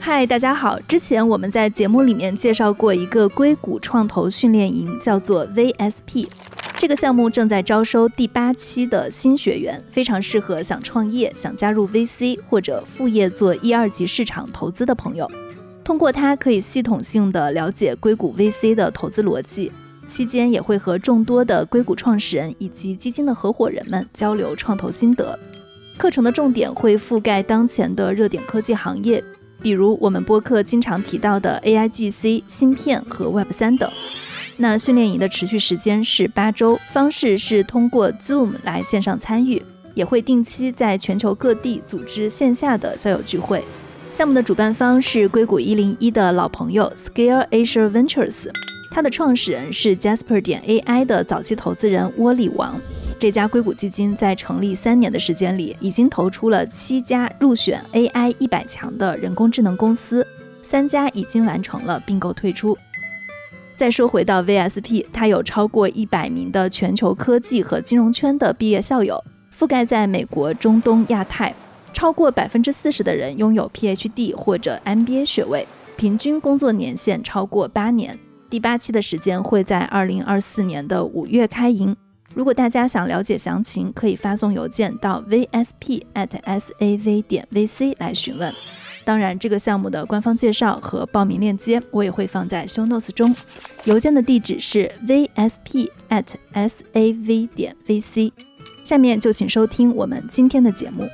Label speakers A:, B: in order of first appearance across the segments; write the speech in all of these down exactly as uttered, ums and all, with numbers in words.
A: 嗨，大家好。之前我们在节目里面介绍过一个硅谷创投训练营，叫做 V S P。这个项目正在招收第八期的新学员，非常适合想创业、想加入 V C 或者副业做一二级市场投资的朋友。通过它可以系统性的了解硅谷 V C 的投资逻辑，期间也会和众多的硅谷创始人以及基金的合伙人们交流创投心得。课程的重点会覆盖当前的热点科技行业，比如我们播客经常提到的 A I G C、芯片和 Web 三 等。那训练营的持续时间是八周，方式是通过 Zoom 来线上参与，也会定期在全球各地组织线下的校友聚会。项目的主办方是硅谷一零一的老朋友 Scale Asia Ventures， 它的创始人是 Jasper 点 A I 的早期投资人窝里王。这家硅谷基金在成立三年的时间里，已经投出了七家入选 A I 一百强的人工智能公司，三家已经完成了并购退出。再说回到 V S P， 它有超过一百名的全球科技和金融圈的毕业校友，覆盖在美国、中东、亚太，超过 百分之四十 的人拥有 P H D 或者 M B A 学位，平均工作年限超过八年。第八期的时间会在二零二四年的五月开营。如果大家想了解详情，可以发送邮件到 v s p at s a v 点 v c 来询问。当然，这个项目的官方介绍和报名链接我也会放在 show notes 中。邮件的地址是 v s p at s a v 点 v c。下面就请收听我们今天的节目。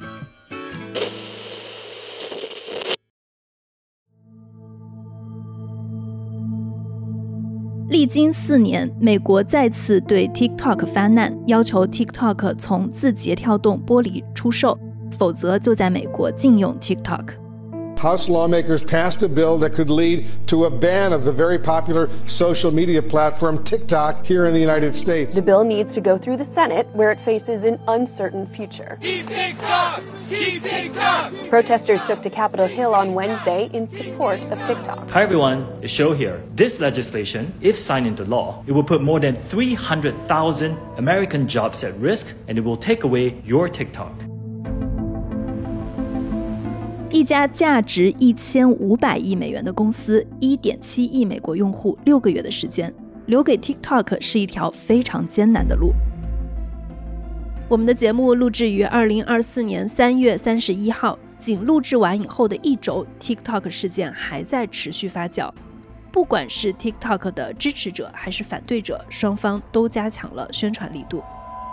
A: 历经四年，美国再次对 TikTok 发难，要求 TikTok 从字节跳动剥离出售，否则就在美国禁用 TikTok。House
B: lawmakers passed a bill that could lead to a ban of the very popular social media platform TikTok here in the United States.
C: The bill needs to go through the Senate, where it faces an uncertain future.
D: Keep TikTok! Keep TikTok!
C: Protesters took to Capitol Hill on Wednesday in support of TikTok.
E: Hi everyone, it's Show here. This legislation, if signed into law, it will put more than three hundred thousand American jobs at risk, and it will take away your TikTok.
A: 一家价值一千五百亿美元的公司， 一点七亿美国用户，六个月的时间，留给 TikTok 是一条非常艰难的路。我们的节目录制于二零二四年三月三十一号，仅录制完以后的一周， TikTok 事件还在持续发酵。不管是 TikTok 的支持者还是反对者，双方都加强了宣传力度。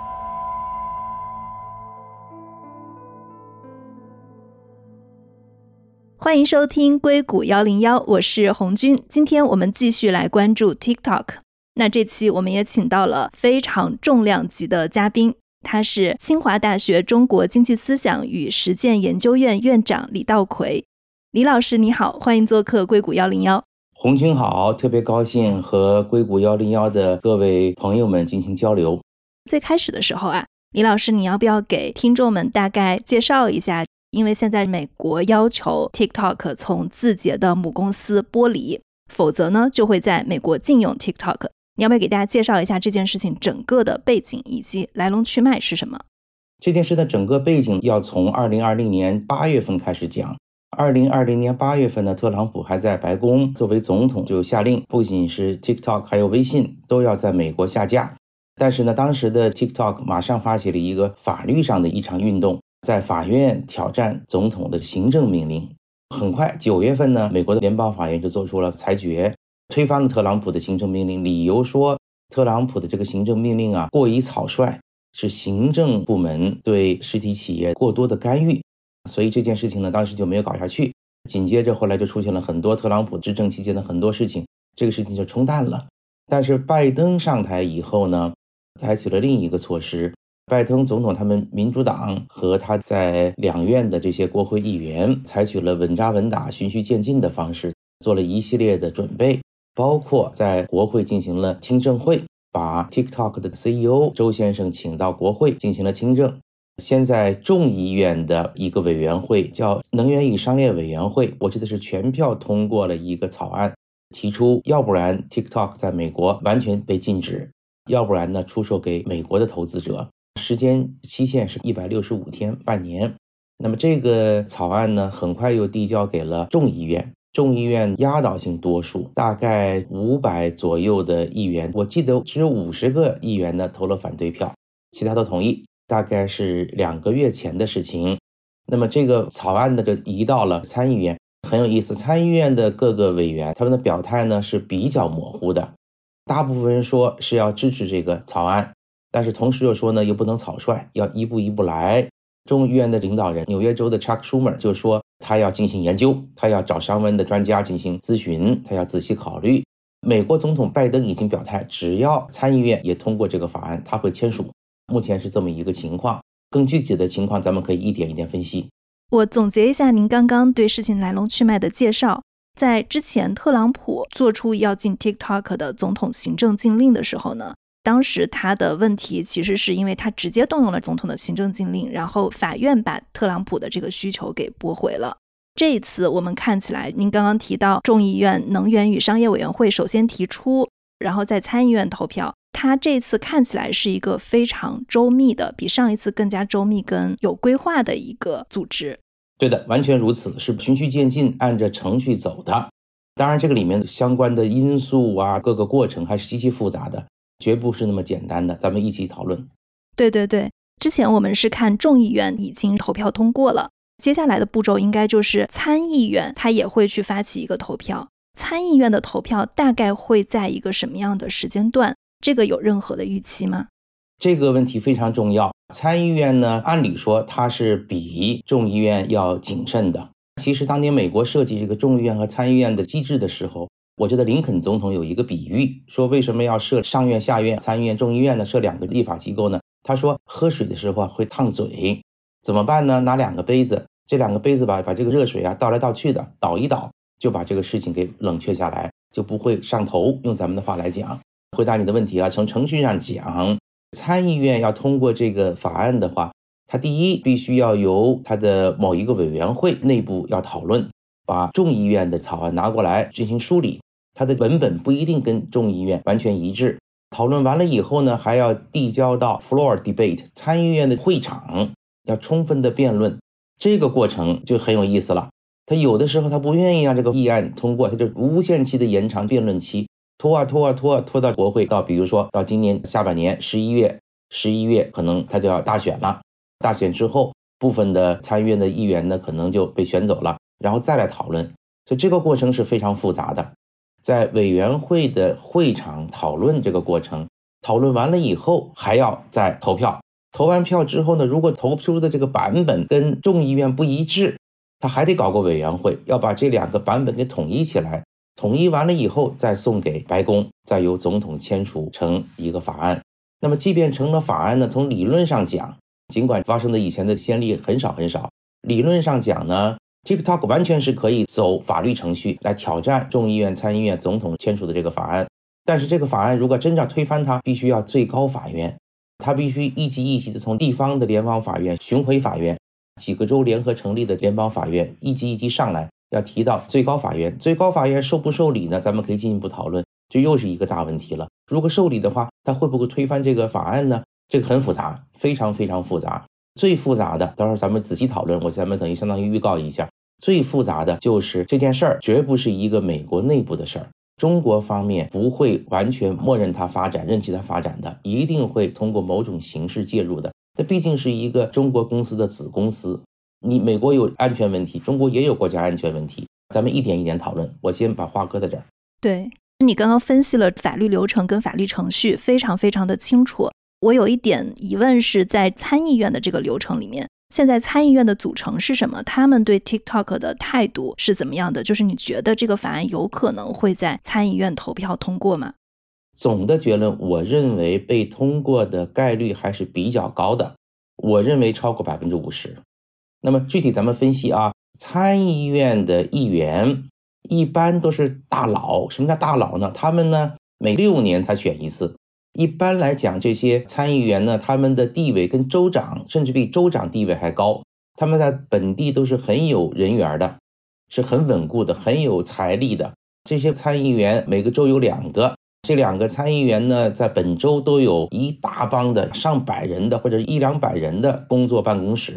A: 欢迎收听硅谷一零一，我是红军。今天我们继续来关注 TikTok。那这期我们也请到了非常重量级的嘉宾，他是清华大学中国经济思想与实践研究院院长李道葵。李老师你好，欢迎做客硅谷一零一。
F: 红军好，特别高兴和硅谷一零一的各位朋友们进行交流。
A: 最开始的时候啊，李老师你要不要给听众们大概介绍一下，因为现在美国要求 TikTok 从字节的母公司剥离，否则呢就会在美国禁用 TikTok。 你要不要给大家介绍一下这件事情整个的背景以及来龙去脉是什么？
F: 这件事的整个背景要从二零二零年八月份开始讲。二零二零年八月份呢，特朗普还在白宫作为总统，就下令不仅是 TikTok 还有微信都要在美国下架。但是呢，当时的 TikTok 马上发起了一个法律上的一场运动，在法院挑战总统的行政命令。很快九月份呢，美国的联邦法院就做出了裁决，推翻了特朗普的行政命令，理由说特朗普的这个行政命令啊过于草率，是行政部门对实体企业过多的干预。所以这件事情呢当时就没有搞下去。紧接着后来就出现了很多特朗普执政期间的很多事情，这个事情就冲淡了。但是拜登上台以后呢，采取了另一个措施。拜登总统他们民主党和他在两院的这些国会议员采取了稳扎稳打循序渐进的方式，做了一系列的准备，包括在国会进行了听证会，把 TikTok 的 C E O 周先生请到国会进行了听证。现在众议院的一个委员会叫能源与商业委员会，我记得是全票通过了一个草案，提出要不然 TikTok 在美国完全被禁止，要不然呢出售给美国的投资者，时间期限是一百六十五天，半年。 那么这个草案呢，很快又递交给了众议院。众议院压倒性多数，大概五百左右的议员，我记得只有五十个议员呢投了反对票，其他都同意。大概是两个月前的事情。那么这个草案呢就移到了参议院，很有意思。参议院的各个委员他们的表态呢是比较模糊的，大部分人说是要支持这个草案，但是同时又说呢又不能草率，要一步一步来。众议院的领导人纽约州的 Chuck Schumer 就说他要进行研究，他要找商温的专家进行咨询，他要仔细考虑。美国总统拜登已经表态，只要参议院也通过这个法案他会签署。目前是这么一个情况，更具体的情况咱们可以一点一点分析。
A: 我总结一下您刚刚对事情来龙去脉的介绍。在之前特朗普做出要进 TikTok 的总统行政禁令的时候呢，当时他的问题其实是因为他直接动用了总统的行政禁令，然后法院把特朗普的这个需求给驳回了。这一次我们看起来，您刚刚提到众议院能源与商业委员会首先提出，然后在参议院投票，他这次看起来是一个非常周密的，比上一次更加周密跟有规划的一个组织。
F: 对的，完全如此，是循序渐进，按着程序走的。当然这个里面相关的因素啊，各个过程还是极其复杂的，绝不是那么简单的，咱们一起讨论。
A: 对对对，之前我们是看众议院已经投票通过了，接下来的步骤应该就是参议院它也会去发起一个投票。参议院的投票大概会在一个什么样的时间段？这个有任何的预期吗？
F: 这个问题非常重要。参议院呢，按理说它是比众议院要谨慎的。其实当年美国设计这个众议院和参议院的机制的时候，我觉得林肯总统有一个比喻，说为什么要设上院下院参议院众议院呢？设两个立法机构呢？他说喝水的时候会烫嘴，怎么办呢？拿两个杯子，这两个杯子吧，把这个热水啊倒来倒去的，倒一倒就把这个事情给冷却下来，就不会上头。用咱们的话来讲，回答你的问题啊，从程序上讲，参议院要通过这个法案的话，它第一必须要由它的某一个委员会内部要讨论，把众议院的草案拿过来进行梳理，它的文本不一定跟众议院完全一致。讨论完了以后呢，还要递交到 floor debate 参议院的会场，要充分的辩论。这个过程就很有意思了，他有的时候他不愿意让这个议案通过，他就无限期的延长辩论期，拖啊拖啊拖啊拖到国会，到比如说到今年下半年十一月十一月可能他就要大选了，大选之后部分的参议院的议员呢可能就被选走了，然后再来讨论。所以这个过程是非常复杂的，在委员会的会场讨论这个过程，讨论完了以后还要再投票，投完票之后呢，如果投出的这个版本跟众议院不一致，他还得搞个委员会，要把这两个版本给统一起来，统一完了以后再送给白宫，再由总统签署成一个法案。那么即便成了法案呢，从理论上讲，尽管发生的以前的先例很少很少，理论上讲呢， TikTok 完全是可以走法律程序来挑战众议院参议院总统签署的这个法案。但是这个法案如果真要推翻它，必须要最高法院，它必须一级一级的从地方的联邦法院、巡回法院，几个州联合成立的联邦法院，一级一级上来，要提到最高法院。最高法院受不受理呢？咱们可以进一步讨论，这又是一个大问题了。如果受理的话，它会不会推翻这个法案呢？这个很复杂，非常非常复杂。最复杂的，等会儿咱们仔细讨论，我咱们等于相当于预告一下，最复杂的就是这件事儿绝不是一个美国内部的事儿，中国方面不会完全默认它发展，任其它发展的，一定会通过某种形式介入的。它毕竟是一个中国公司的子公司，你美国有安全问题，中国也有国家安全问题，咱们一点一点讨论。我先把话搁在这儿。
A: 对，你刚刚分析了法律流程跟法律程序，非常非常的清楚。我有一点疑问是在参议院的这个流程里面，现在参议院的组成是什么？他们对 TikTok 的态度是怎么样的？就是你觉得这个法案有可能会在参议院投票通过吗？
F: 总的结论，我认为被通过的概率还是比较高的，我认为超过 百分之五十。 那么具体咱们分析啊，参议院的议员一般都是大佬。什么叫大佬呢？他们呢每六年才选一次。一般来讲，这些参议员呢，他们的地位跟州长甚至比州长地位还高，他们在本地都是很有人缘的，是很稳固的，很有财力的。这些参议员每个州有两个，这两个参议员呢，在本州都有一大帮的上百人的或者一两百人的工作办公室，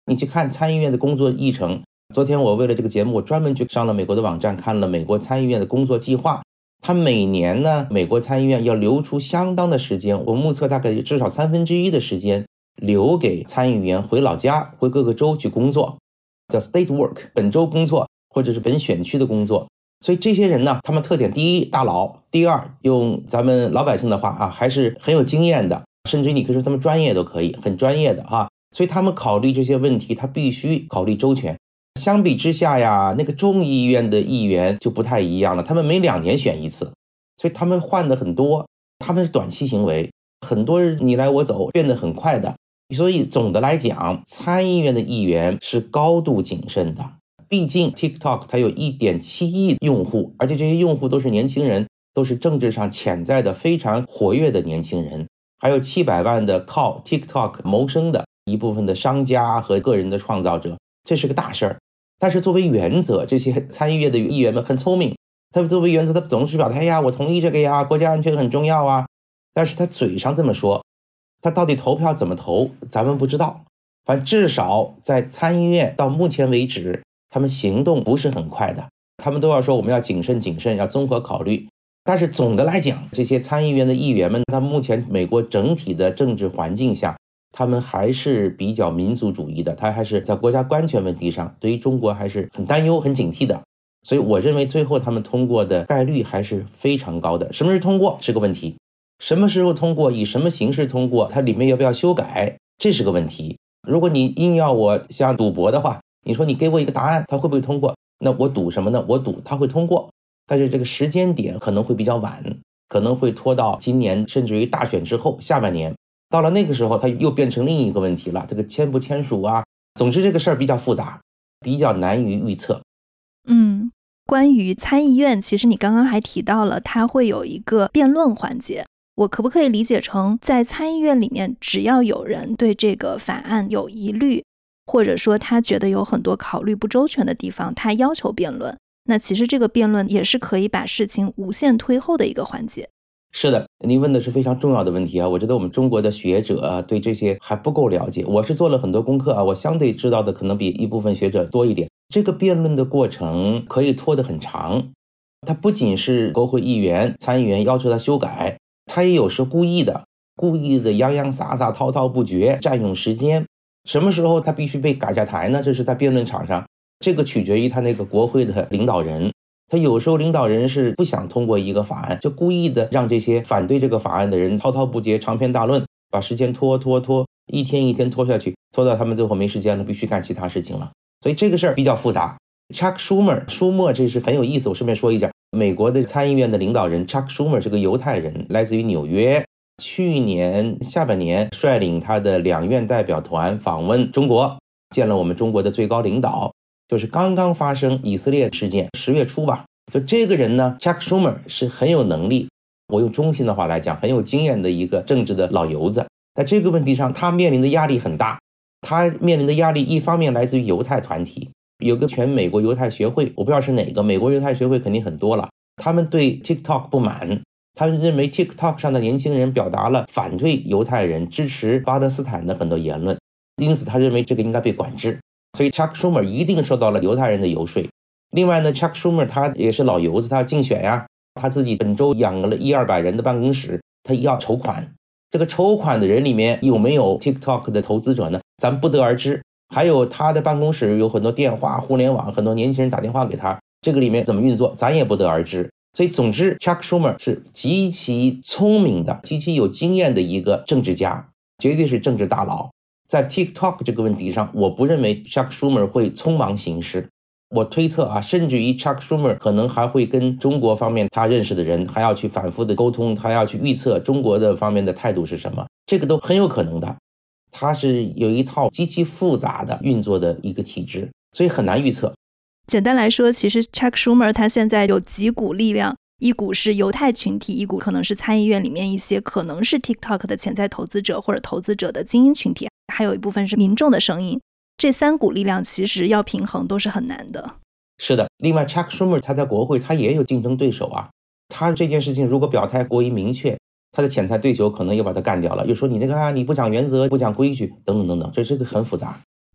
F: 你去看参议院的工作议程，昨天我为了这个节目，我专门去上了美国的网站，看了美国参议院的工作计划。他每年呢，美国参议院要留出相当的时间，我目测大概至少三分之一的时间留给参议员回老家，回各个州去工作，叫 state work， 本州工作或者是本选区的工作。所以这些人呢，他们特点，第一大佬，第二用咱们老百姓的话啊，还是很有经验的，甚至于你可以说他们专业都可以，很专业的啊。所以他们考虑这些问题，他必须考虑周全。相比之下呀，那个众议院的议员就不太一样了，他们每两年选一次，所以他们换的很多，他们是短期行为，很多你来我走，变得很快的。所以总的来讲，参议院的议员是高度谨慎的。毕竟 TikTok 它有 一点七亿用户，而且这些用户都是年轻人，都是政治上潜在的非常活跃的年轻人，还有七百万的靠 TikTok 谋生的一部分的商家和个人的创造者，这是个大事儿。但是作为原则，这些参议院的议员们很聪明，他们作为原则，他总是表态呀，我同意这个呀，国家安全很重要啊。但是他嘴上这么说，他到底投票怎么投，咱们不知道。反正至少在参议院到目前为止，他们行动不是很快的，他们都要说我们要谨慎谨慎，要综合考虑。但是总的来讲，这些参议院的议员们，他目前美国整体的政治环境下，他们还是比较民族主义的，他还是在国家安全问题上对于中国还是很担忧很警惕的。所以我认为最后他们通过的概率还是非常高的。什么是通过是个问题，什么时候通过，以什么形式通过，它里面要不要修改，这是个问题。如果你硬要我像赌博的话，你说你给我一个答案，它会不会通过？那我赌什么呢？我赌它会通过，但是这个时间点可能会比较晚，可能会拖到今年甚至于大选之后下半年。到了那个时候，它又变成另一个问题了，这个签不签署啊？总之这个事儿比较复杂，比较难于预测。
A: 嗯，关于参议院，其实你刚刚还提到了它会有一个辩论环节，我可不可以理解成在参议院里面，只要有人对这个法案有疑虑，或者说他觉得有很多考虑不周全的地方，他要求辩论，那其实这个辩论也是可以把事情无限推后的一个环节。
F: 是的，您问的是非常重要的问题啊！我觉得我们中国的学者啊，对这些还不够了解。我是做了很多功课啊，我相对知道的可能比一部分学者多一点。这个辩论的过程可以拖得很长，它不仅是国会议员、参议员要求他修改，他也有时故意的，故意的洋洋洒洒、滔滔不绝，占用时间。什么时候他必须被赶下台呢？这是在辩论场上，这个取决于他那个国会的领导人。他有时候领导人是不想通过一个法案，就故意的让这些反对这个法案的人滔滔不绝、长篇大论，把时间拖拖拖，一天一天拖下去，拖到他们最后没时间了，必须干其他事情了。所以这个事儿比较复杂。Chuck Schumer， 舒默这是很有意思，我顺便说一下，美国的参议院的领导人 Chuck Schumer 是个犹太人，来自于纽约，去年下半年率领他的两院代表团访问中国，见了我们中国的最高领导。就是刚刚发生以色列事件，十月初吧，就这个人呢 Chuck Schumer 是很有能力，我用中性的话来讲，很有经验的一个政治的老油子。在这个问题上，他面临的压力很大，他面临的压力一方面来自于犹太团体，有个全美国犹太学会，我不知道是哪个，美国犹太学会肯定很多了，他们对 TikTok 不满，他们认为 TikTok 上的年轻人表达了反对犹太人、支持巴勒斯坦的很多言论，因此他认为这个应该被管制。所以 Chuck Schumer 一定受到了犹太人的游说。另外呢 Chuck Schumer 他也是老油子，他要竞选呀，他自己本州养了一二百人的办公室，他要筹款。这个筹款的人里面有没有 TikTok 的投资者呢？咱不得而知。还有他的办公室有很多电话、互联网，很多年轻人打电话给他，这个里面怎么运作，咱也不得而知。所以总之 Chuck Schumer 是极其聪明的、极其有经验的一个政治家，绝对是政治大佬。在 TikTok 这个问题上，我不认为 Chuck Schumer 会匆忙行事。我推测啊，甚至于 Chuck Schumer 可能还会跟中国方面他认识的人还要去反复的沟通，他要去预测中国的方面的态度是什么，这个都很有可能的。他是有一套极其复杂的运作的一个体制，所以很难预测。
A: 简单来说，其实 Chuck Schumer 他现在有几股力量，一股是犹太群体，一股可能是参议院里面一些可能是 TikTok 的潜在投资者或者投资者的精英群体，还有一部分是民众的声音。这三股力量其实要平衡都是很难的。
F: 是的，另外 Chuck Schumer 他在国会他也有竞争对手啊，他这件事情如果表态过于明确，他的潜在对手可能又把他干掉了，又说你那个啊你不讲原则不讲规矩等等等等，这这个很复杂。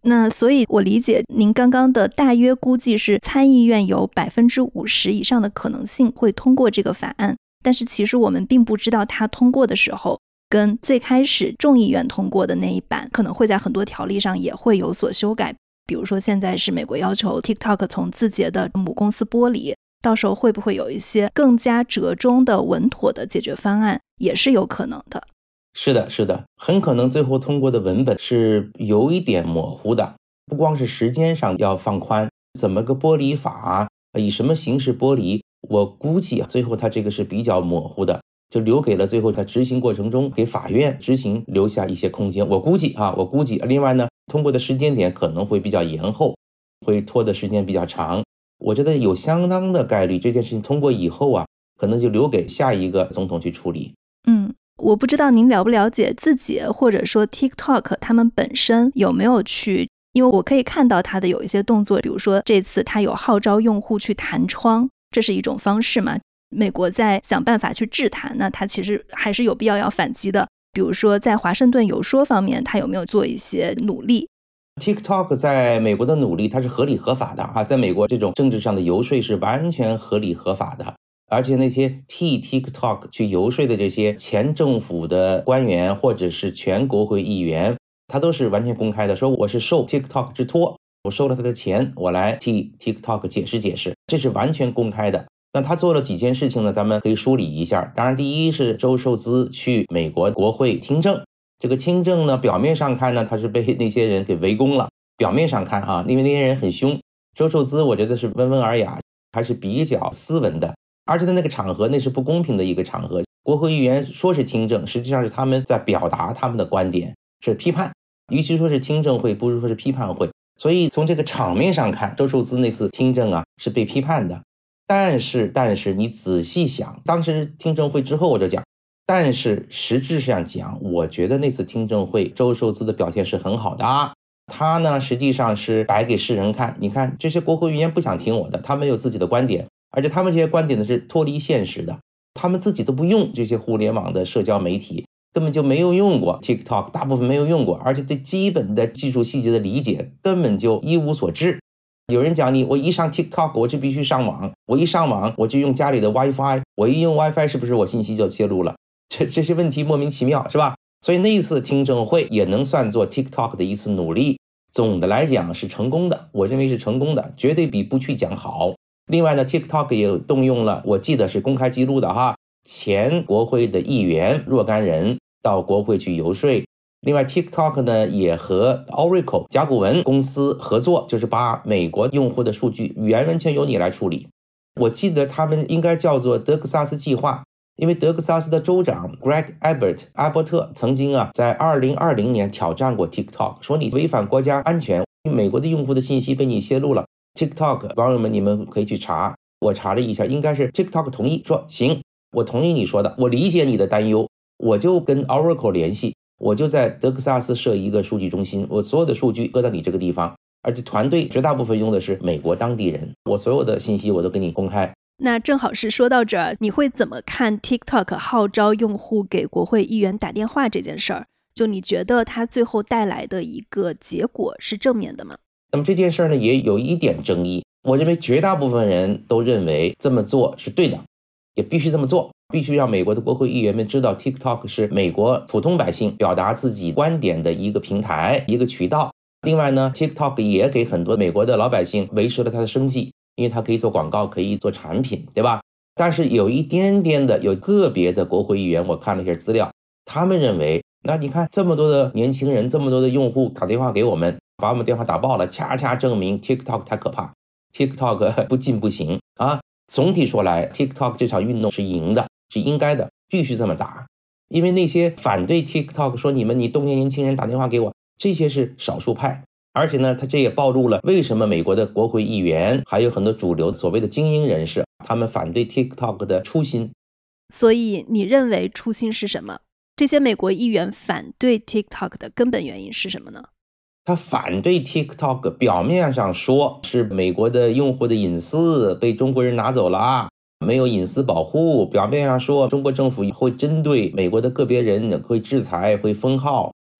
A: 那所以我理解您刚刚的大约估计是参议院有百分之五十以上的可能性会通过这个法案，但是其实我们并不知道它通过的时候跟最开始众议院通过的那一版可能会在很多条例上也会有所修改，比如说现在是美国要求 TikTok 从字节的母公司剥离，到时候会不会有一些更加折中的稳妥的解决方案也是有可能的。
F: 是的是的，很可能最后通过的文本是有一点模糊的，不光是时间上要放宽，怎么个剥离法，以什么形式剥离，我估计最后它这个是比较模糊的，就留给了最后在执行过程中给法院执行留下一些空间，我估计啊，我估计另外呢，通过的时间点可能会比较延后，会拖的时间比较长，我觉得有相当的概率这件事情通过以后啊，可能就留给下一个总统去处理。
A: 嗯，我不知道您了不了解字节或者说 TikTok 他们本身有没有去，因为我可以看到它的有一些动作，比如说这次它有号召用户去弹窗，这是一种方式嘛，美国在想办法去制弹，那它其实还是有必要要反击的，比如说在华盛顿邮说方面它有没有做一些努力。
F: TikTok 在美国的努力它是合理合法的啊，在美国这种政治上的游说是完全合理合法的，而且那些替 TikTok 去游说的这些前政府的官员或者是全国会议员，他都是完全公开的，说我是受 TikTok 之托，我收了他的钱，我来替 TikTok 解释解释，这是完全公开的。那他做了几件事情呢，咱们可以梳理一下。当然第一是周受资去美国国会听证，这个听证呢表面上看呢他是被那些人给围攻了，表面上看啊，因为那些人很凶，周受资我觉得是温文尔雅，还是比较斯文的，而且在那个场合那是不公平的一个场合，国会议员说是听证，实际上是他们在表达他们的观点，是批判，与其说是听证会不如说是批判会，所以从这个场面上看，周受资那次听证啊是被批判的。但是但是你仔细想，当时听证会之后我就讲，但是实质上讲，我觉得那次听证会周受资的表现是很好的啊，他呢实际上是摆给世人看，你看这些国会议员不想听我的，他们有自己的观点，而且他们这些观点呢是脱离现实的，他们自己都不用这些互联网的社交媒体，根本就没有用过 TikTok， 大部分没有用过，而且对基本的技术细节的理解根本就一无所知。有人讲你，我一上 TikTok 我就必须上网，我一上网我就用家里的 WiFi， 我一用 WiFi 是不是我信息就泄露了？这这些问题莫名其妙是吧？所以那一次听证会也能算作 TikTok 的一次努力，总的来讲是成功的，我认为是成功的，绝对比不去讲好。另外呢 TikTok 也动用了，我记得是公开记录的哈，前国会的议员若干人到国会去游说。另外 TikTok 呢也和 Oracle 甲骨文公司合作，就是把美国用户的数据完全由你来处理。我记得他们应该叫做德克萨斯计划，因为德克萨斯的州长 Greg Abbott 阿伯特曾经啊在二零二零年挑战过 TikTok， 说你违反国家安全，美国的用户的信息被你泄露了。 TikTok 网友们你们可以去查，我查了一下，应该是 TikTok 同意，说行，我同意你说的，我理解你的担忧，我就跟 Oracle 联系，我就在德克萨斯设一个数据中心，我所有的数据搁到你这个地方，而且团队绝大部分用的是美国当地人，我所有的信息我都给你公开。
A: 那正好是说到这儿，你会怎么看 TikTok 号召用户给国会议员打电话这件事儿？就你觉得它最后带来的一个结果是正面的吗？
F: 那么这件事呢也有一点争议，我认为绝大部分人都认为这么做是对的，也必须这么做，必须让美国的国会议员们知道 TikTok 是美国普通百姓表达自己观点的一个平台，一个渠道。另外呢 TikTok 也给很多美国的老百姓维持了它的生计，因为它可以做广告，可以做产品，对吧？但是有一点点的，有个别的国会议员，我看了一下资料，他们认为，那你看这么多的年轻人，这么多的用户打电话给我们，把我们电话打爆了，恰恰证明 TikTok 太可怕， TikTok 不进不行啊！总体说来 TikTok 这场运动是赢的，是应该的，必须这么打。因为那些反对 TikTok 说你们你动员年轻人打电话给我，这些是少数派。而且呢，他这也暴露了为什么美国的国会议员还有很多主流所谓的精英人士，他们反对 TikTok 的初心。
A: 所以你认为初心是什么？这些美国议员反对 TikTok 的根本原因是什么呢？
F: 他反对 TikTok 表面上说是美国的用户的隐私被中国人拿走了，没有隐私保护，表面上说中国政府会针对美国的个别人会制裁会封号，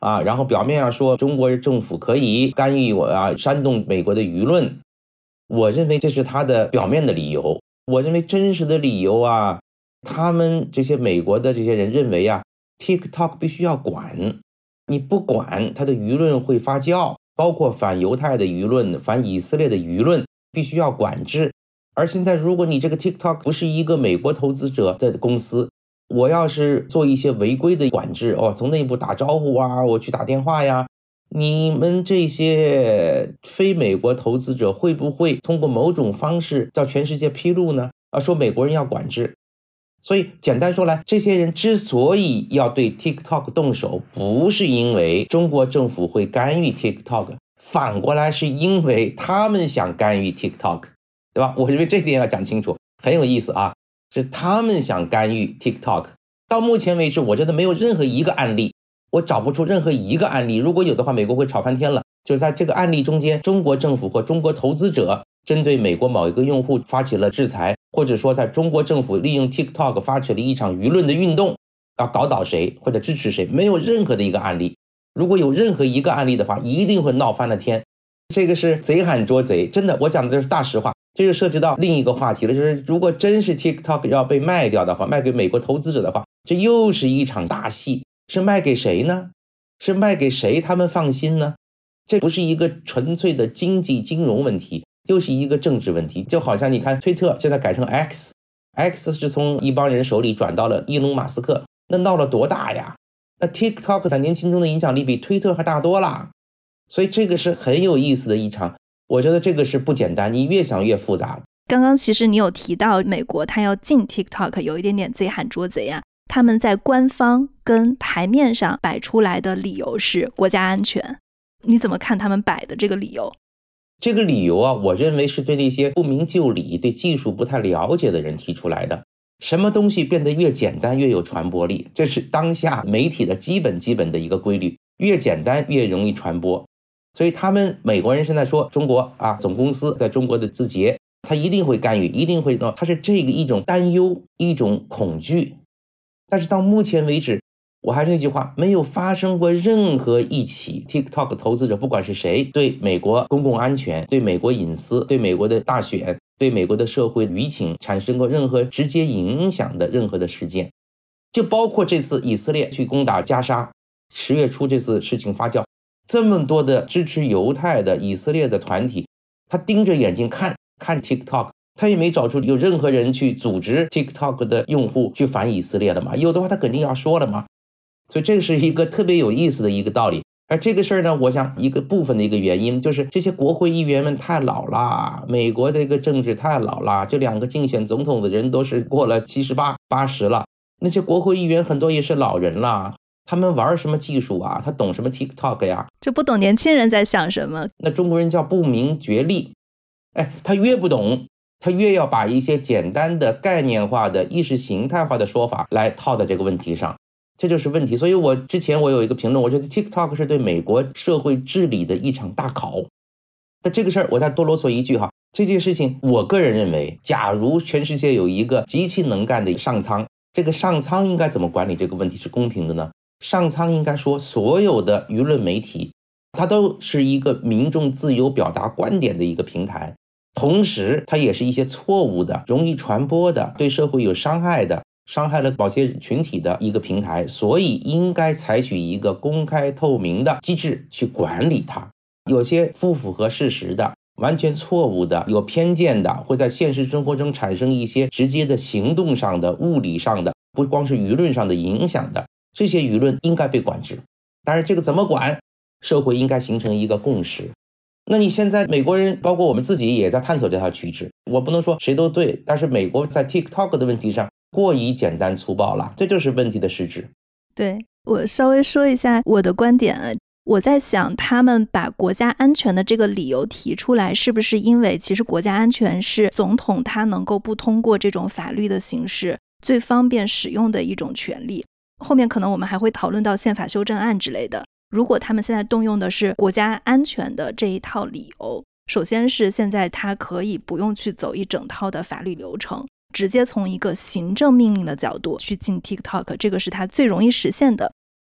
F: 啊，然后表面上说中国政府可以干预我啊，煽动美国的舆论，我认为这是他的表面的理由。我认为真实的理由啊，他们这些美国的这些人认为啊 TikTok 必须要管，你不管它的舆论会发酵，包括反犹太的舆论、反以色列的舆论必须要管制。而现在如果你这个 TikTok 不是一个美国投资者的公司，我要是做一些违规的管制，哦，从内部打招呼啊，我去打电话呀，你们这些非美国投资者会不会通过某种方式到全世界披露呢？啊，说美国人要管制。所以简单说来，这些人之所以要对 TikTok 动手，不是因为中国政府会干预 TikTok， 反过来是因为他们想干预 TikTok， 对吧？我认为这点要讲清楚，很有意思啊，是他们想干预 TikTok。 到目前为止，我觉得没有任何一个案例，我找不出任何一个案例，如果有的话美国会吵翻天了，就是在这个案例中间，中国政府或中国投资者针对美国某一个用户发起了制裁，或者说在中国政府利用 TikTok 发起了一场舆论的运动，要搞倒谁或者支持谁，没有任何的一个案例。如果有任何一个案例的话，一定会闹翻了天。这个是贼喊捉贼，真的，我讲的这是大实话。这就涉及到另一个话题了，就是如果真是 TikTok 要被卖掉的话，卖给美国投资者的话，这又是一场大戏。是卖给谁呢？是卖给谁他们放心呢？这不是一个纯粹的经济金融问题，又是一个政治问题。就好像你看推特现在改成 X， X 是从一帮人手里转到了伊隆马斯克，那闹了多大呀？那 TikTok 在年轻中的影响力比推特还大多啦。所以这个是很有意思的一场，我觉得这个是不简单，你越想越复杂。
A: 刚刚其实你有提到美国它要进 TikTok 有一点点贼喊捉贼啊，他们在官方跟台面上摆出来的理由是国家安全，你怎么看他们摆的这个理由？
F: 这个理由啊，我认为是对那些不明就里、对技术不太了解的人提出来的。什么东西变得越简单越有传播力，这是当下媒体的基本基本的一个规律，越简单越容易传播。所以他们美国人现在说中国啊，总公司在中国的字节，他一定会干预，一定会弄，他是这个一种担忧，一种恐惧。但是到目前为止，我还是那句话，没有发生过任何一起 TikTok 投资者不管是谁对美国公共安全、对美国隐私、对美国的大选、对美国的社会舆情产生过任何直接影响的任何的事件。就包括这次以色列去攻打加沙，十月初这次事情发酵，这么多的支持犹太的以色列的团体，他盯着眼睛看看 TikTok， 他也没找出有任何人去组织 TikTok 的用户去反以色列的嘛，有的话他肯定要说了嘛。所以这是一个特别有意思的一个道理。而这个事儿呢，我想一个部分的一个原因就是这些国会议员们太老了，美国这个政治太老了，这两个竞选总统的人都是过了七十八、八十了，那些国会议员很多也是老人了，他们玩什么技术啊？他懂什么 TikTok 呀？
A: 就不懂年轻人在想什么。
F: 那中国人叫不明觉厉。哎，他越不懂，他越要把一些简单的概念化的意识形态化的说法来套在这个问题上，这就是问题。所以我之前我有一个评论，我觉得 TikTok 是对美国社会治理的一场大考。那这个事儿我再多啰嗦一句哈，这件事情我个人认为，假如全世界有一个极其能干的上苍，这个上苍应该怎么管理这个问题是公平的呢？上苍应该说，所有的舆论媒体它都是一个民众自由表达观点的一个平台，同时它也是一些错误的、容易传播的、对社会有伤害的、伤害了某些群体的一个平台，所以应该采取一个公开透明的机制去管理它。有些不符合事实的、完全错误的、有偏见的，会在现实生活中产生一些直接的行动上的、物理上的，不光是舆论上的影响的，这些舆论应该被管制。当然这个怎么管，社会应该形成一个共识。那你现在美国人包括我们自己也在探索这条趋势，我不能说谁都对，但是美国在 TikTok 的问题上过于简单粗暴了，这就是问题的实质。
A: 对，我稍微说一下我的观点。我在想他们把国家安全的这个理由提出来，是不是因为其实国家安全是总统他能够不通过这种法律的形式最方便使用的一种权利。后面可能我们还会讨论到宪法修正案之类的，如果他们现在动用的是国家安全的这一套理由，首先是现在他可以不用去走一整套的法律流程，直接从一个行政命令的角度去进 TikTok， 这个是他最容易实现的。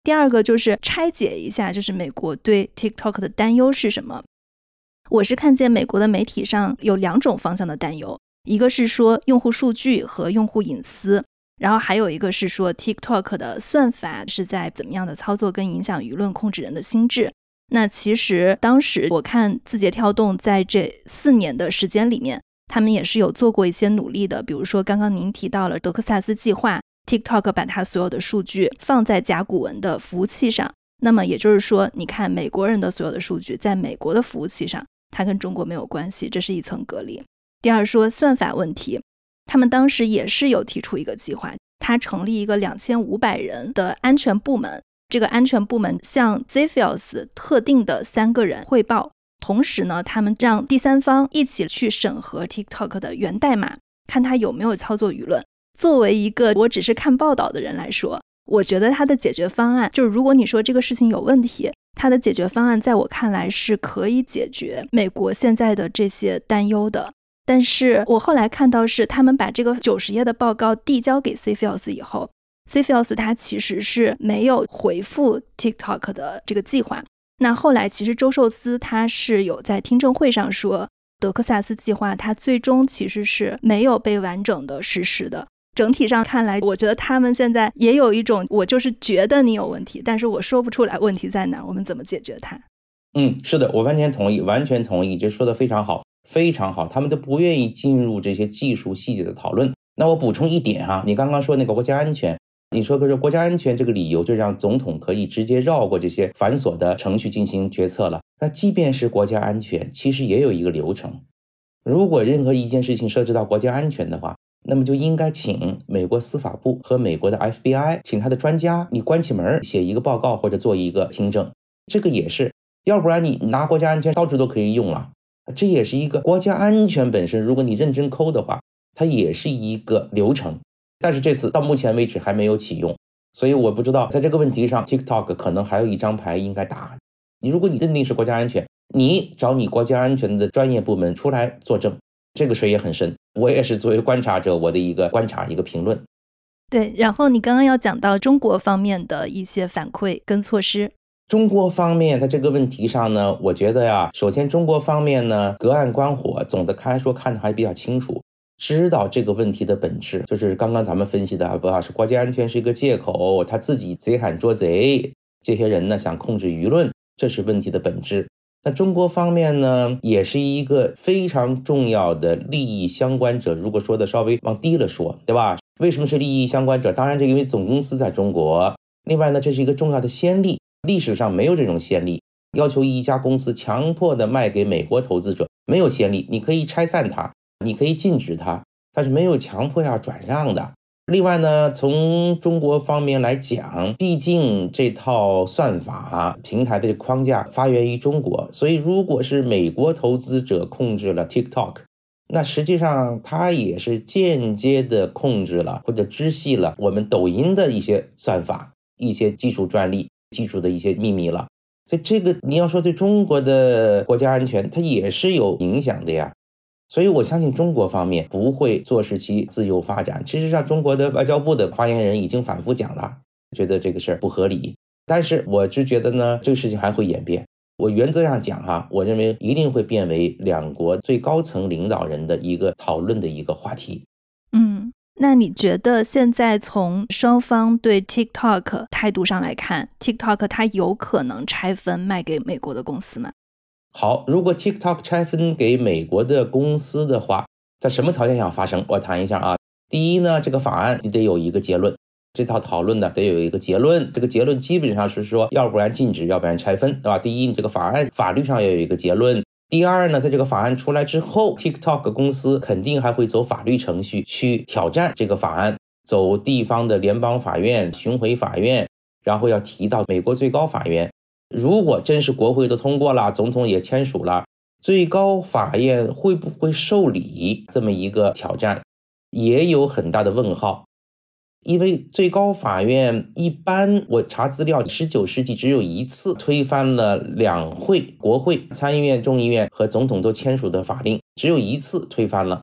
A: 第二个就是拆解一下，就是美国对 TikTok 的担忧是什么。我是看见美国的媒体上有两种方向的担忧，一个是说用户数据和用户隐私，然后还有一个是说 TikTok 的算法是在怎么样的操作跟影响舆论，控制人的心智。那其实当时我看字节跳动在这四年的时间里面，他们也是有做过一些努力的，比如说刚刚您提到了德克萨斯计划， TikTok 把它所有的数据放在甲骨文的服务器上，那么也就是说你看美国人的所有的数据在美国的服务器上，它跟中国没有关系，这是一层隔离。第二说算法问题，他们当时也是有提出一个计划，他成立一个两千五百人的安全部门，这个安全部门向 Zephyros 特定的三个人汇报，同时呢他们让第三方一起去审核 TikTok 的源代码，看它有没有操作舆论。作为一个我只是看报道的人来说，我觉得它的解决方案就是如果你说这个事情有问题，它的解决方案在我看来是可以解决美国现在的这些担忧的。但是我后来看到是他们把这个九十页的报告递交给 Zephyros 以后， Zephyros 它其实是没有回复 TikTok 的这个计划。那后来其实周受资他是有在听证会上说，德克萨斯计划它最终其实是没有被完整的实施的。整体上看来，我觉得他们现在也有一种我就是觉得你有问题，但是我说不出来问题在哪，我们怎么解决它。
F: 嗯，是的，我完全同意，完全同意，这说的非常好，非常好，他们都不愿意进入这些技术细节的讨论。那我补充一点哈，你刚刚说那个国家安全，你说可是国家安全这个理由就让总统可以直接绕过这些繁琐的程序进行决策了。那即便是国家安全，其实也有一个流程。如果任何一件事情涉及到国家安全的话，那么就应该请美国司法部和美国的 F B I 请他的专家，你关起门写一个报告或者做一个听证，这个也是，要不然你拿国家安全到处都可以用了。这也是一个国家安全本身，如果你认真抠的话，它也是一个流程。但是这次到目前为止还没有启用，所以我不知道在这个问题上 TikTok 可能还有一张牌应该打。你如果你认定是国家安全，你找你国家安全的专业部门出来作证，这个水也很深。我也是作为观察者，我的一个观察一个评论。
A: 对，然后你刚刚要讲到中国方面的一些反馈跟措施。
F: 中国方面在这个问题上呢，我觉得呀，首先中国方面呢隔岸观火，总的看来说看得还比较清楚，知道这个问题的本质，就是刚刚咱们分析的，不是国家安全是一个借口，他自己贼喊捉贼，这些人呢想控制舆论，这是问题的本质。那中国方面呢，也是一个非常重要的利益相关者，如果说的稍微往低了说，对吧？为什么是利益相关者？当然这因为总公司在中国，另外呢，这是一个重要的先例，历史上没有这种先例，要求一家公司强迫的卖给美国投资者，没有先例，你可以拆散它，你可以禁止它，但是没有强迫要转让的。另外呢，从中国方面来讲，毕竟这套算法平台的框架发源于中国，所以如果是美国投资者控制了 TikTok， 那实际上它也是间接的控制了或者知悉了我们抖音的一些算法，一些技术专利，技术的一些秘密了。所以这个你要说对中国的国家安全，它也是有影响的呀。所以我相信中国方面不会坐视其自由发展。其实上中国的外交部的发言人已经反复讲了，觉得这个事儿不合理。但是我只觉得呢，这个事情还会演变。我原则上讲哈，我认为一定会变为两国最高层领导人的一个讨论的一个话题。
A: 嗯，那你觉得现在从双方对 TikTok 态度上来看， TikTok 它有可能拆分卖给美国的公司吗？
F: 好，如果 TikTok 拆分给美国的公司的话，在什么条件下发生？我谈一下啊。第一呢，这个法案你得有一个结论，这套讨论呢得有一个结论，这个结论基本上是说，要不然禁止，要不然拆分，对吧？第一，你这个法案法律上要有一个结论。第二呢，在这个法案出来之后 ，TikTok 公司肯定还会走法律程序去挑战这个法案，走地方的联邦法院、巡回法院，然后要提到美国最高法院。如果真是国会都通过了，总统也签署了，最高法院会不会受理这么一个挑战，也有很大的问号。因为最高法院一般我查资料，十九世纪只有一次推翻了两会，国会、参议院、众议院和总统都签署的法令，只有一次推翻了。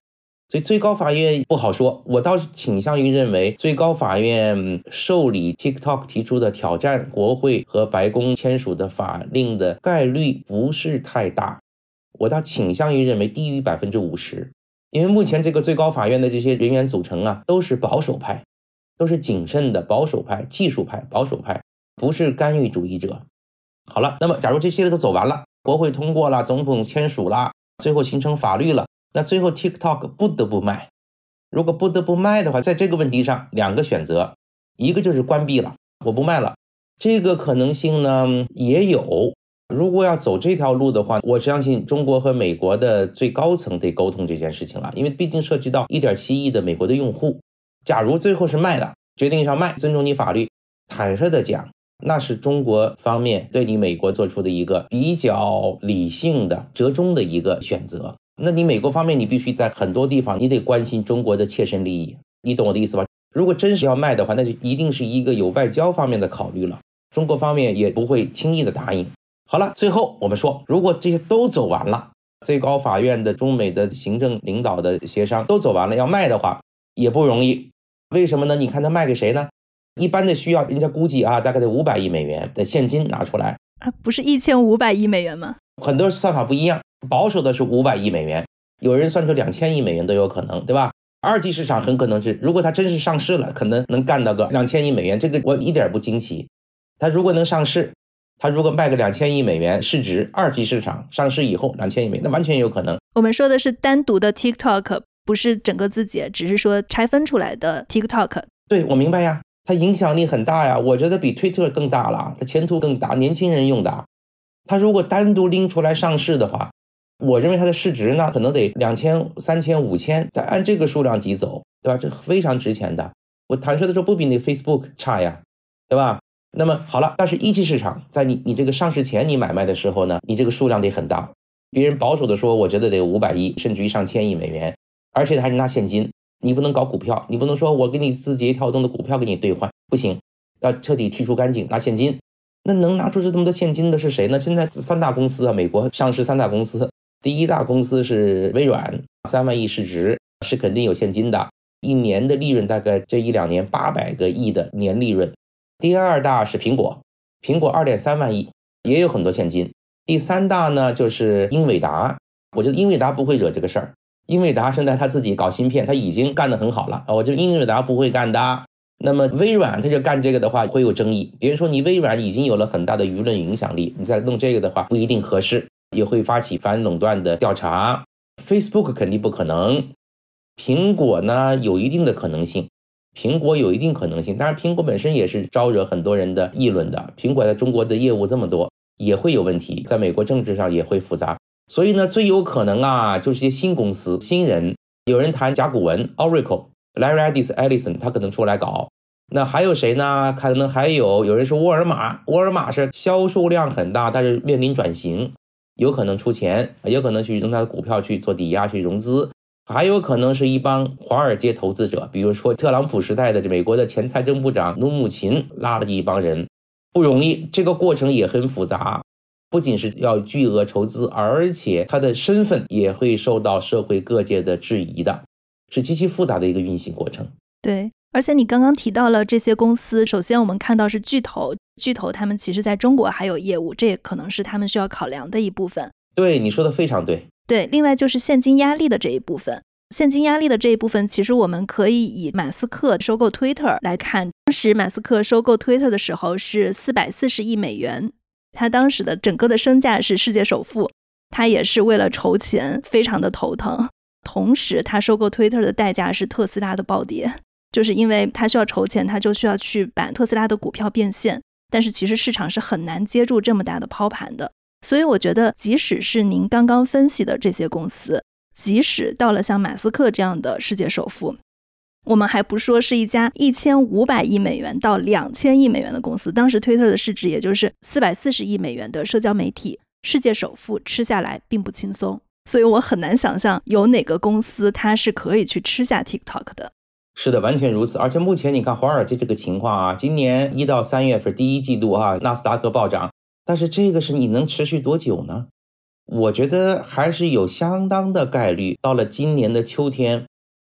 F: 所以最高法院不好说，我倒是倾向于认为最高法院受理 TikTok 提出的挑战国会和白宫签署的法令的概率不是太大，我倒倾向于认为低于 百分之五十， 因为目前这个最高法院的这些人员组成啊，都是保守派，都是谨慎的保守派、技术派、保守派，不是干预主义者。好了，那么假如这些都走完了，国会通过了，总统签署了，最后形成法律了，那最后 TikTok 不得不卖。如果不得不卖的话，在这个问题上两个选择，一个就是关闭了，我不卖了，这个可能性呢也有。如果要走这条路的话，我相信中国和美国的最高层得沟通这件事情了，因为毕竟涉及到 一点七亿的美国的用户。假如最后是卖的，决定上卖，尊重你法律，坦率的讲，那是中国方面对你美国做出的一个比较理性的折中的一个选择。那你美国方面，你必须在很多地方你得关心中国的切身利益，你懂我的意思吧？如果真是要卖的话，那就一定是一个有外交方面的考虑了，中国方面也不会轻易的答应。好了，最后我们说，如果这些都走完了，最高法院的中美的行政领导的协商都走完了，要卖的话也不容易。为什么呢？你看他卖给谁呢？一般的需要人家估计啊，大概得五百亿美元的现金拿出来
A: 啊，不是一千五百亿美元吗？
F: 很多算法不一样，保守的是五百亿美元，有人算出两千亿美元都有可能，对吧？二级市场很可能是，如果它真是上市了，可能能干到个两千亿美元，这个我一点不惊奇。它如果能上市，它如果卖个两千亿美元市值，二级市场上市以后两千亿美元，那完全有可能。
A: 我们说的是单独的 TikTok， 不是整个字节，只是说拆分出来的 TikTok。
F: 对，我明白呀，它影响力很大呀，我觉得比 Twitter 更大了，它前途更大，年轻人用的。它如果单独拎出来上市的话，我认为它的市值呢可能得两千、三千、五千，再按这个数量级走，对吧？这非常值钱的。我坦率的说，不比那 Facebook 差呀，对吧？那么好了，但是一级市场在你你这个上市前你买卖的时候呢，你这个数量得很大。别人保守的说，我觉得得有五百亿，甚至于上千亿美元，而且还是拿现金。你不能搞股票，你不能说我给你字节跳动的股票给你兑换，不行，要彻底去除干净，拿现金。那能拿出这么多现金的是谁呢？现在三大公司啊，美国上市三大公司，第一大公司是微软，三万亿市值，是肯定有现金的，一年的利润大概这一两年八百个亿的年利润。第二大是苹果，苹果 二点三万亿，也有很多现金。第三大呢就是英伟达，我觉得英伟达不会惹这个事儿，英伟达现在他自己搞芯片，他已经干得很好了，我觉得英伟达不会干的。那么微软他就干这个的话会有争议，别人说你微软已经有了很大的舆论影响力，你再弄这个的话不一定合适，也会发起反垄断的调查。 Facebook 肯定不可能，苹果呢有一定的可能性，苹果有一定可能性，当然苹果本身也是招惹很多人的议论的，苹果在中国的业务这么多也会有问题，在美国政治上也会复杂，所以呢最有可能啊就是一些新公司新人，有人谈甲骨文 Oracle Larry Ellison 他可能出来搞。那还有谁呢？可能还有有人说沃尔玛，沃尔玛是销售量很大，但是面临转型，有可能出钱，有可能去用他的股票去做抵押去融资，还有可能是一帮华尔街投资者，比如说特朗普时代的美国的前财政部长努姆琴拉了一帮人，不容易，这个过程也很复杂，不仅是要巨额筹资，而且他的身份也会受到社会各界的质疑的，是极其复杂的一个运行过程。
A: 对，而且你刚刚提到了这些公司，首先我们看到是巨头，巨头他们其实在中国还有业务，这也可能是他们需要考量的一部分。
F: 对，你说的非常对。
A: 对，另外就是现金压力的这一部分。现金压力的这一部分，其实我们可以以马斯克收购 Twitter 来看，当时马斯克收购 Twitter 的时候是四百四十亿美元，他当时的整个的身价是世界首富，他也是为了筹钱非常的头疼。同时他收购 Twitter 的代价是特斯拉的暴跌，就是因为他需要筹钱，他就需要去把特斯拉的股票变现，但是其实市场是很难接住这么大的抛盘的。所以我觉得即使是您刚刚分析的这些公司，即使到了像马斯克这样的世界首富，我们还不说是一家一千五百亿美元到两千亿美元的公司，当时 Twitter 的市值也就是四百四十亿美元的社交媒体，世界首富吃下来并不轻松，所以我很难想象有哪个公司它是可以去吃下 TikTok 的。
F: 是的，完全如此。而且目前你看华尔街这个情况啊，今年一到三月份第一季度啊，纳斯达克暴涨，但是这个是你能持续多久呢？我觉得还是有相当的概率，到了今年的秋天，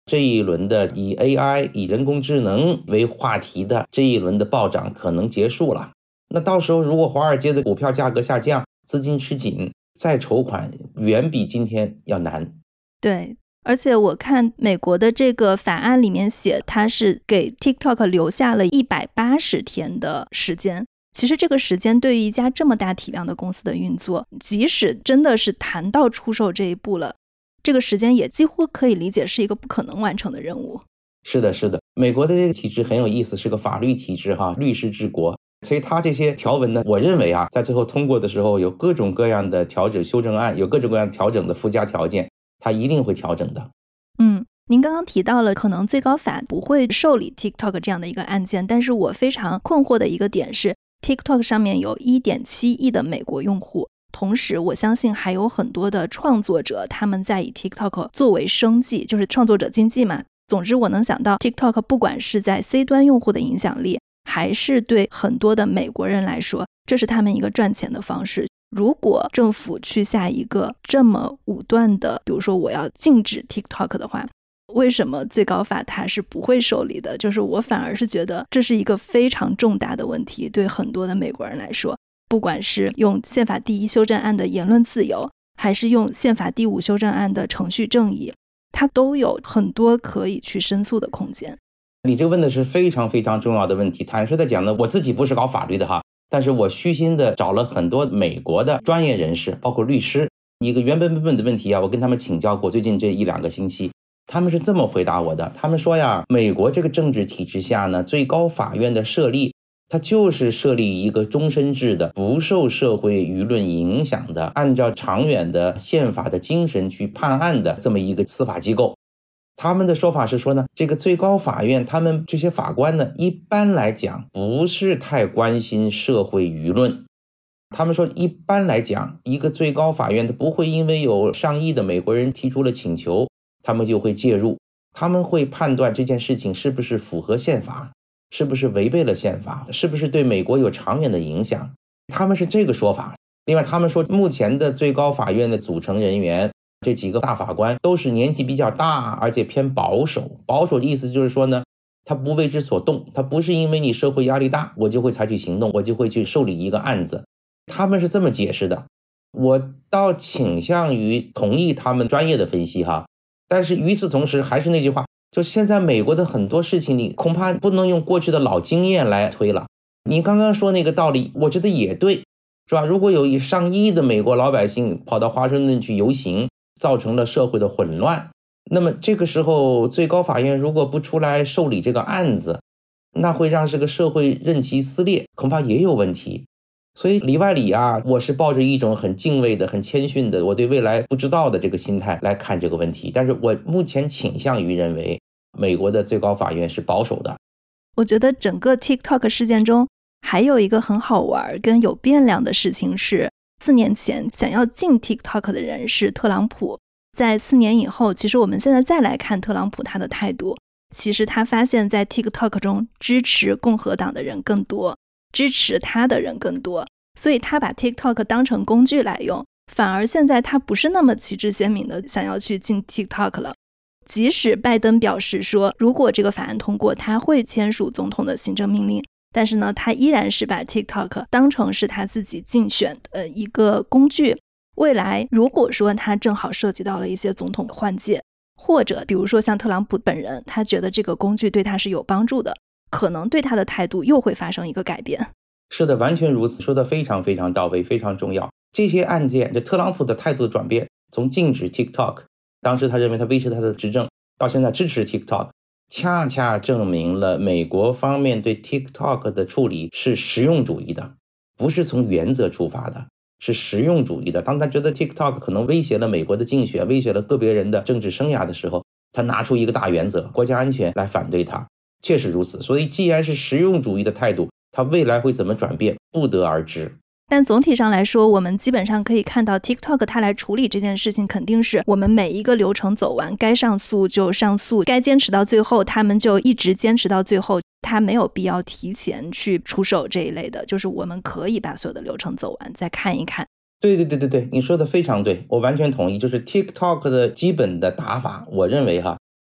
F: 这一轮的以 A I 以人工智能为话题的这一轮的暴涨可能结束了。那到时候如果华尔街的股票价格下降，资金吃紧，再筹款远比今天要难。
A: 对，而且我看美国的这个法案里面写，它是给 TikTok 留下了一百八十天的时间。其实这个时间对于一家这么大体量的公司的运作，即使真的是谈到出售这一步了，这个时间也几乎可以理解是一个不可能完成的任务。
F: 是的，是的，美国的这个体制很有意思，是个法律体制哈，律师治国。所以他这些条文呢，我认为啊，在最后通过的时候有各种各样的调整修正案，有各种各样调整的附加条件，他一定会调整的。
A: 嗯，您刚刚提到了可能最高法不会受理 TikTok 这样的一个案件，但是我非常困惑的一个点是 TikTok 上面有 一点七亿的美国用户，同时我相信还有很多的创作者，他们在以 TikTok 作为生计，就是创作者经济嘛。总之我能想到 TikTok 不管是在 C 端用户的影响力，还是对很多的美国人来说，这是他们一个赚钱的方式。如果政府去下一个这么武断的，比如说我要禁止 TikTok 的话，为什么最高法它是不会受理的？就是我反而是觉得这是一个非常重大的问题，对很多的美国人来说，不管是用宪法第一修正案的言论自由，还是用宪法第五修正案的程序正义，它都有很多可以去申诉的空间。
F: 你这个问的是非常非常重要的问题。坦率的讲呢，我自己不是搞法律的哈，但是我虚心的找了很多美国的专业人士，包括律师，一个原本本本的问题啊，我跟他们请教过，最近这一两个星期，他们是这么回答我的。他们说呀，美国这个政治体制下呢，最高法院的设立，它就是设立一个终身制的，不受社会舆论影响的，按照长远的宪法的精神去判案的这么一个司法机构。他们的说法是说呢，这个最高法院他们这些法官呢，一般来讲不是太关心社会舆论。他们说一般来讲，一个最高法院他不会因为有上亿的美国人提出了请求，他们就会介入。他们会判断这件事情是不是符合宪法，是不是违背了宪法，是不是对美国有长远的影响。他们是这个说法。另外他们说，目前的最高法院的组成人员，这几个大法官都是年纪比较大，而且偏保守。保守的意思就是说呢，他不为之所动，他不是因为你社会压力大，我就会采取行动，我就会去受理一个案子。他们是这么解释的。我倒倾向于同意他们专业的分析哈，但是与此同时，还是那句话，就现在美国的很多事情，你恐怕不能用过去的老经验来推了。你刚刚说那个道理，我觉得也对，是吧？如果有上亿的美国老百姓跑到华盛顿去游行，造成了社会的混乱，那么这个时候最高法院如果不出来受理这个案子，那会让这个社会任其撕裂，恐怕也有问题。所以里外里啊，我是抱着一种很敬畏的、很谦逊的，我对未来不知道的这个心态来看这个问题。但是我目前倾向于认为，美国的最高法院是保守的。
A: 我觉得整个 TikTok 事件中还有一个很好玩跟有变量的事情是，四年前想要禁 TikTok 的人是特朗普，在四年以后，其实我们现在再来看特朗普他的态度，其实他发现在 TikTok 中支持共和党的人更多，支持他的人更多，所以他把 TikTok 当成工具来用，反而现在他不是那么旗帜鲜明的想要去禁 TikTok 了。即使拜登表示说，如果这个法案通过，他会签署总统的行政命令，但是呢，他依然是把 TikTok 当成是他自己竞选的一个工具。未来如果说他正好涉及到了一些总统换届，或者比如说像特朗普本人，他觉得这个工具对他是有帮助的，可能对他的态度又会发生一个改变。
F: 是的，完全如此，说的非常非常到位，非常重要。这些案件，这特朗普的态度的转变，从禁止 TikTok， 当时他认为他威胁他的执政，到现在支持 TikTok， 恰恰证明了美国方面对 TikTok 的处理是实用主义的，不是从原则出发的，是实用主义的。当他觉得 TikTok 可能威胁了美国的竞选，威胁了个别人的政治生涯的时候，他拿出一个大原则，国家安全来反对他，确实如此。所以既然是实用主义的态度，他未来会怎么转变，不得而知。
A: 但总体上来说，我们基本上可以看到 TikTok 它来处理这件事情，肯定是我们每一个流程走完，该上诉就上诉，该坚持到最后他们就一直坚持到最后，他没有必要提前去出手这一类的，就是我们可以把所有的流程走完再看一看。
F: 对对对对对，你说的非常对，我完全同意。就是 TikTok 的基本的打法，我认为哈，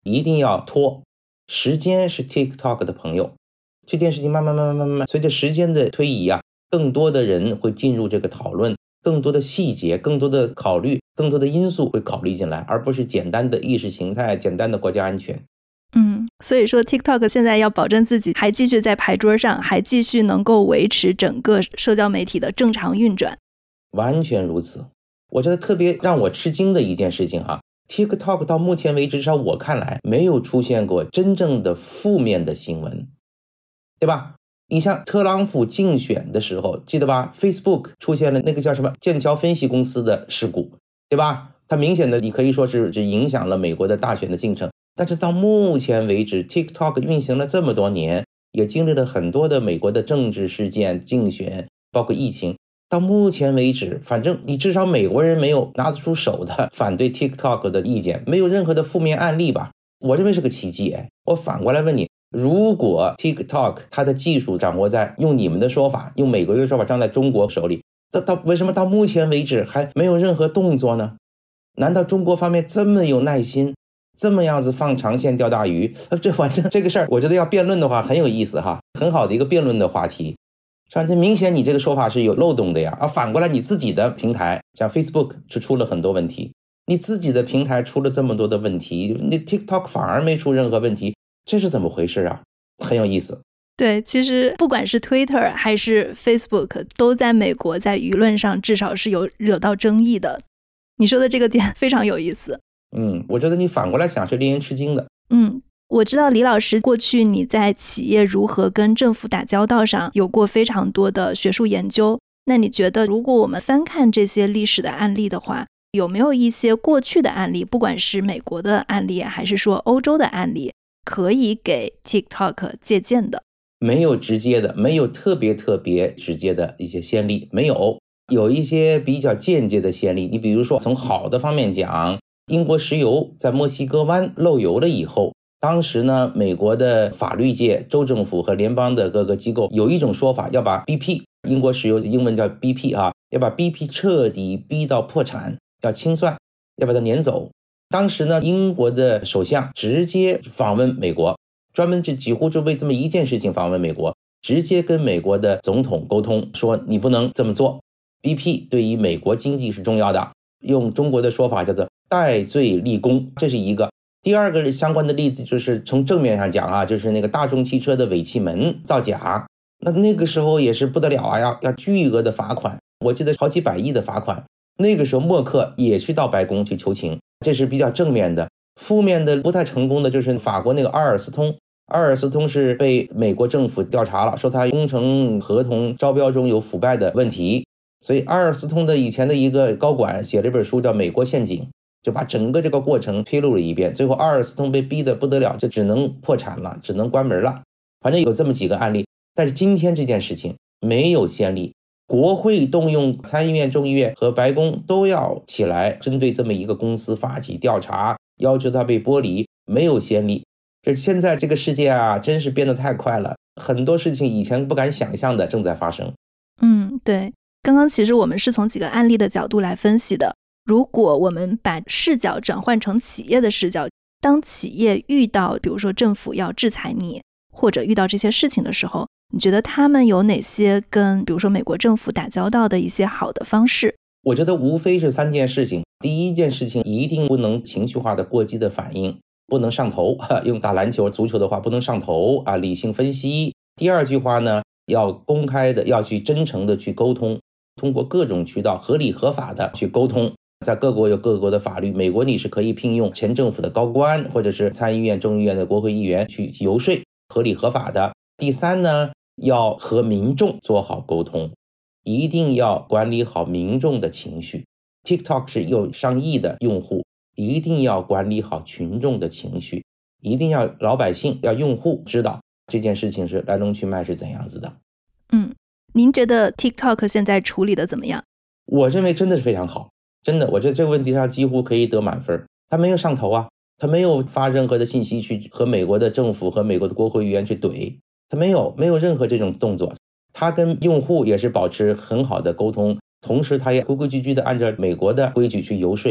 F: 一定要拖。时间是 TikTok 的朋友，这件事情慢慢慢慢慢慢随着时间的推移啊，更多的人会进入这个讨论，更多的细节，更多的考虑，更多的因素会考虑进来，而不是简单的意识形态，简单的国家安全。
A: 嗯，所以说 TikTok 现在要保证自己还继续在牌桌上，还继续能够维持整个社交媒体的正常运转。
F: 完全如此。我觉得特别让我吃惊的一件事情哈 TikTok 到目前为止，至少我看来没有出现过真正的负面的新闻，对吧？你像特朗普竞选的时候，记得吧？ Facebook 出现了那个叫什么剑桥分析公司的事故，对吧？它明显的你可以说是影响了美国的大选的进程。但是到目前为止 TikTok 运行了这么多年，也经历了很多的美国的政治事件、竞选，包括疫情，到目前为止，反正你至少美国人没有拿得出手的反对 TikTok 的意见，没有任何的负面案例吧？我认为是个奇迹。哎，我反过来问你，如果 TikTok 它的技术掌握在，用你们的说法，用美国的说法掌握在中国手里，到到为什么到目前为止还没有任何动作呢？难道中国方面这么有耐心，这么样子放长线钓大鱼？这反正这个事儿，我觉得要辩论的话很有意思哈，很好的一个辩论的话题。像这明显你这个说法是有漏洞的呀，啊，反过来你自己的平台像 Facebook 是出了很多问题，你自己的平台出了这么多的问题，你 TikTok 反而没出任何问题，这是怎么回事啊？很有意思。
A: 对，其实不管是 Twitter 还是 Facebook 都在美国在舆论上至少是有惹到争议的。你说的这个点非常有意思。
F: 嗯，我觉得你反过来想是令人吃惊的。
A: 嗯，我知道李老师过去你在企业如何跟政府打交道上有过非常多的学术研究，那你觉得如果我们翻看这些历史的案例的话，有没有一些过去的案例，不管是美国的案例还是说欧洲的案例，可以给 TikTok 借鉴的？
F: 没有直接的，没有特别特别直接的一些先例，没有。有一些比较间接的先例，你比如说从好的方面讲，英国石油在墨西哥湾漏油了以后，当时呢，美国的法律界、州政府和联邦的各个机构有一种说法，要把 B P 英国石油英文叫 B P 啊，要把 B P 彻底逼到破产，要清算，要把它撵走。当时呢，英国的首相直接访问美国，专门就几乎就为这么一件事情访问美国，直接跟美国的总统沟通，说你不能这么做。B P 对于美国经济是重要的，用中国的说法叫做戴罪立功，这是一个。第二个相关的例子就是从正面上讲啊，就是那个大众汽车的尾气门造假，那那个时候也是不得了啊，要要巨额的罚款，我记得好几百亿的罚款。那个时候默克也去到白宫去求情，这是比较正面的。负面的不太成功的就是法国那个阿尔斯通，阿尔斯通是被美国政府调查了，说他工程合同招标中有腐败的问题，所以阿尔斯通的以前的一个高管写了一本书叫《美国陷阱》，就把整个这个过程披露了一遍，最后阿尔斯通被逼得不得了，就只能破产了，只能关门了。反正有这么几个案例，但是今天这件事情没有先例，国会动用参议院、众议院和白宫都要起来针对这么一个公司发起调查，要求它被剥离，没有先例。这现在这个世界啊，真是变得太快了，很多事情以前不敢想象的正在发生。
A: 嗯，对。刚刚其实我们是从几个案例的角度来分析的，如果我们把视角转换成企业的视角，当企业遇到比如说政府要制裁你，或者遇到这些事情的时候，你觉得他们有哪些跟比如说美国政府打交道的一些好的方式？
F: 我觉得无非是三件事情。第一件事情，一定不能情绪化的过激的反应，不能上头，用打篮球足球的话，不能上头啊，理性分析。第二句话呢，要公开的，要去真诚的去沟通，通过各种渠道合理合法的去沟通。在各国有各国的法律，美国你是可以聘用前政府的高官或者是参议院、众议院的国会议员去游说，合理合法的。第三呢，要和民众做好沟通，一定要管理好民众的情绪。 TikTok 是有上亿的用户，一定要管理好群众的情绪，一定要老百姓要用户知道这件事情是来龙去脉是怎样子的。
A: 嗯，您觉得 TikTok 现在处理的怎么样？
F: 我认为真的是非常好，真的，我觉得这个问题上几乎可以得满分。他没有上头啊，他没有发任何的信息去和美国的政府和美国的国会议员去怼，他没有没有任何这种动作。他跟用户也是保持很好的沟通，同时他也规规矩矩的按照美国的规矩去游说。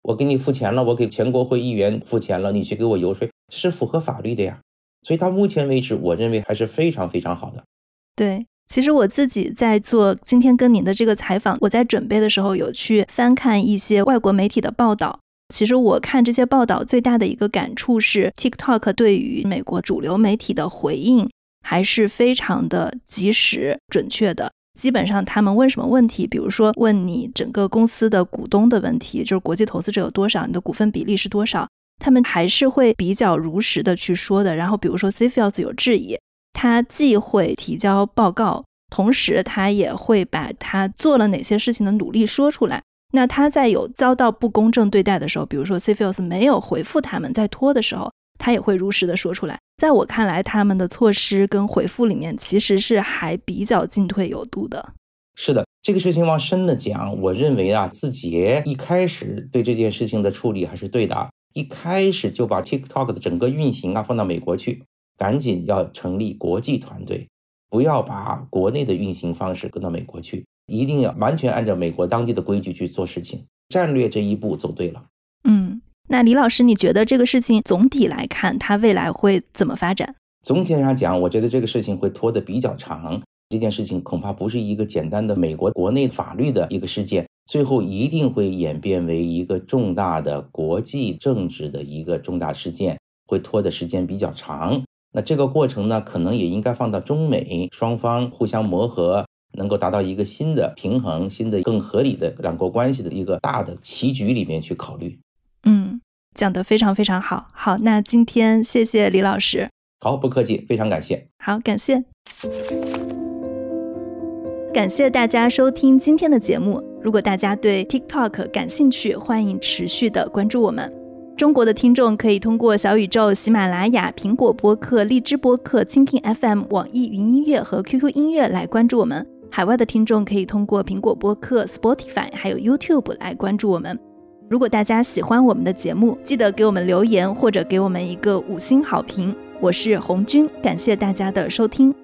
F: 我给你付钱了，我给全国会议员付钱了，你去给我游说，这是符合法律的呀。所以到目前为止，我认为还是非常非常好的。
A: 对，其实我自己在做今天跟您的这个采访，我在准备的时候有去翻看一些外国媒体的报道。其实我看这些报道最大的一个感触是 TikTok 对于美国主流媒体的回应还是非常的及时准确的。基本上他们问什么问题，比如说问你整个公司的股东的问题，就是国际投资者有多少，你的股份比例是多少，他们还是会比较如实的去说的。然后比如说 CFIUS 有质疑，他既会提交报告，同时他也会把他做了哪些事情的努力说出来。那他在有遭到不公正对待的时候，比如说 CFIUS 没有回复他们在拖的时候，他也会如实的说出来。在我看来，他们的措施跟回复里面其实是还比较进退有度的。
F: 是的，这个事情往深的讲，我认为啊，字节一开始对这件事情的处理还是对的，一开始就把 TikTok 的整个运行啊放到美国去，赶紧要成立国际团队，不要把国内的运行方式跟到美国去，一定要完全按照美国当地的规矩去做事情。战略这一步走对了。
A: 嗯，那李老师，你觉得这个事情总体来看，它未来会怎么发展？
F: 总体上讲，我觉得这个事情会拖得比较长。这件事情恐怕不是一个简单的美国国内法律的一个事件，最后一定会演变为一个重大的国际政治的一个重大事件，会拖的时间比较长。那这个过程呢，可能也应该放到中美双方互相磨合，能够达到一个新的平衡、新的更合理的两国关系的一个大的棋局里面去考虑。
A: 嗯，讲得非常非常好。好，那今天谢谢李老师。
F: 好，不客气，非常感谢。
A: 好，感谢。感谢大家收听今天的节目。如果大家对 TikTok 感兴趣，欢迎持续的关注我们。中国的听众可以通过小宇宙、喜马拉雅、苹果播客、荔枝播客、蜻蜓 F M、网易云音乐和 Q Q 音乐来关注我们。海外的听众可以通过苹果播客、Spotify 还有 YouTube 来关注我们。如果大家喜欢我们的节目，记得给我们留言或者给我们一个五星好评。我是红军，感谢大家的收听。